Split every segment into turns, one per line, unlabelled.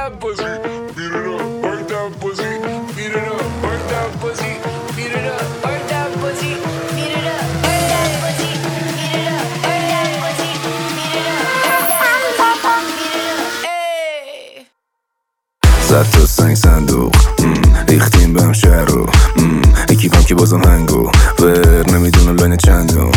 that pussy, beat it up, work that pussy, beat it up, work that pussy, beat it up, work that pussy, beat it up, work that pussy, beat it up, work that pussy, beat it up,
زد تو سنگ صندوق ریختیم بهم شهر رو اکیپم که بازم هنگو ور نمیدونم لاین چندم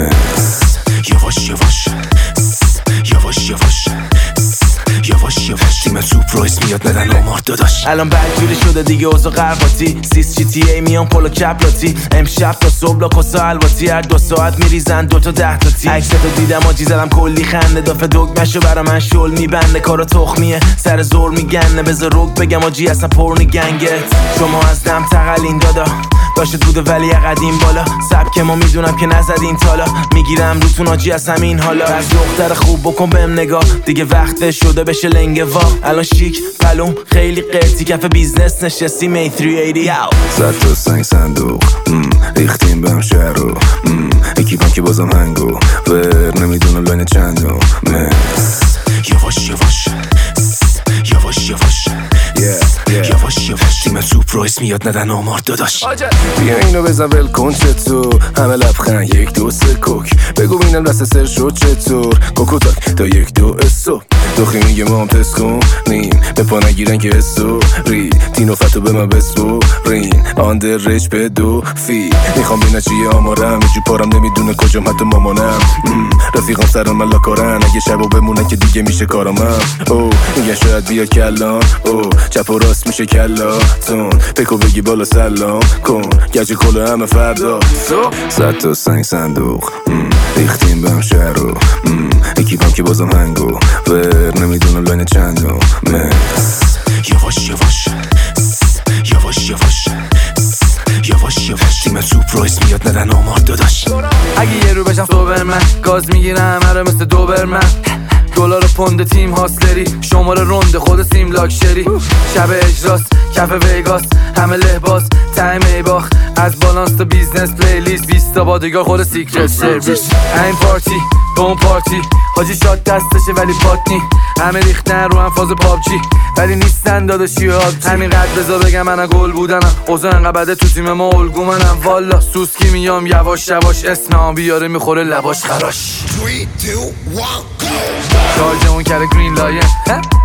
یواش یواش یواش یواش یواش یواش تیم سوپ رویس میاد ندن آمار داداش الان بدجوری شده دیگه اوضاع قرقاتی سیس جی تی ای میان پولو کپلاتی امشب تا صبح لاکوسا الواتی هر 2 ساعت میریزن 2 تا 10 تا تی عکستو دیدم آجی زدم کلی خنده دافه دگمشو برا من شل میبنده کارا تخمیه سر زور میگنه بذار روک بگم آجی اصلا پرن گنگت شما از دم تقلین دادا داشت بوده ولی قدیم بالا سبک ما میدونم که نزدین تالا میگیرم روتون آجی از همین حالا از دختر خوب بکن بهم نگاه دیگه وقت شده بشه لنگه وا الان شیک پلوم خیلی قرتی کف بیزنس نشستی می 380 زد تو سنگ صندوق ریختیم بهم شهر رو اکیپم که بازم هنگو ور نمیدونم لاین چندم یواش یواش یواش یواش یواش یواش تیم سوپ رویس میاد ندن آمار داداش بیا اینو بزن ول کن چطور همه لبخند 1 2 3 کوک بگو بینم دست سر شد چطور کوکو تاک تا 1 2 اسو دوخی میگه ما هم تست کنیم به پا نگیرن که اسو ری تینو فتو به من بسپو رین آندر ریچ به 2 فی میخوام بینه چیه آمارم یه جو پارم نمیدونه کجام حتی مامانم رفیقام سران من لاکارن اگه شبو بمونه که دیگه میشه کارامم او میگن شاید بیا کلان او چپ و راست میشه کلاتون بکو بگی بالا سلام کن گج کلو همه فردا زد تو سنگ صندوق ریختیم بهم شهر رو اکیپم که بازم هنگو ور نمیدونم لاین چندم یواش یواش یواش یواش یواش یواش تیم سوپ رویس میاد ندن آمار داداش
اگه یه رو بشم سوبرمن گاز میگیرم هره مثل دوبرمن دلار پوند تیم هاسلری شماره رونده خود سیم لاکشری شب اجراست کف ویگاس همه لحباس تایم ای باخ از بالانس تا بیزنس پلیلیست 20 تا بادیگار خود سیکرت سرویس این پارتی به اون پارتی حاجی شاد دستشه ولی پاتنی همه ریختن رو هم فاز پابجی ولی نیستن داداشی همین قد بذار بگم من گل بودنم اوضاع انقدر بده تو تیم ما الگو منم والا سوسکی میام یواش یواش اسمم بیاره میخوره لباش خراش
3 2 1 go
شارژ اون کره گرین لاین